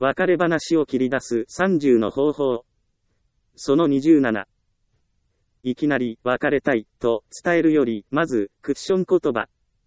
別れ話を切り出す30の方法。その27。いきなり別れたいと伝えるより、まずクッション言葉。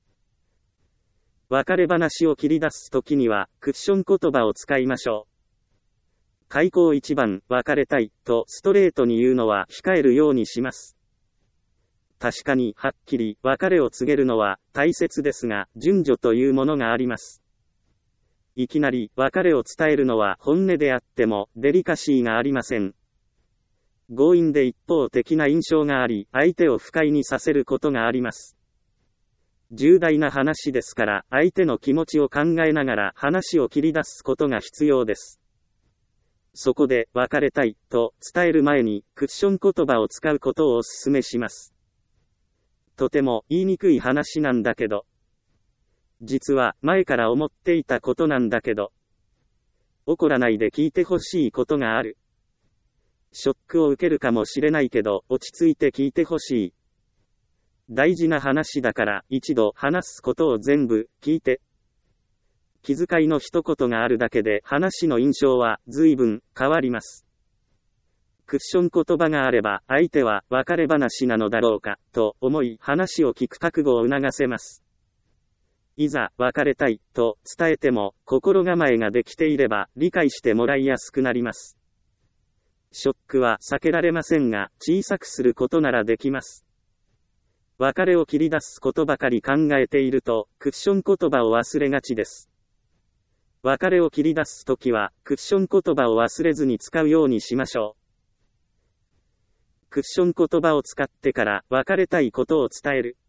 別れ話を切り出すときにはクッション言葉を使いましょう。開口一番別れたいとストレートに言うのは控えるようにします。確かにはっきり別れを告げるのは大切ですが、順序というものがあります。いきなり別れを伝えるのは本音であってもデリカシーがありません。強引で一方的な印象があり、相手を不快にさせることがあります。重大な話ですから、相手の気持ちを考えながら話を切り出すことが必要です。そこで、別れたいと伝える前にクッション言葉を使うことをお勧めします。とても言いにくい話なんだけど、実は前から思っていたことなんだけど、怒らないで聞いてほしいことがある。ショックを受けるかもしれないけど、落ち着いて聞いてほしい。大事な話だから一度話すことを全部聞いて。気遣いの一言があるだけで話の印象は随分変わります。クッション言葉があれば相手は別れ話なのだろうかと思い話を聞く覚悟を促せます。いざ別れたいと伝えても心構えができていれば理解してもらいやすくなります。ショックは避けられませんが小さくすることならできます。別れを切り出すことばかり考えているとクッション言葉を忘れがちです。別れを切り出すときはクッション言葉を忘れずに使うようにしましょう。クッション言葉を使ってから別れたいことを伝える。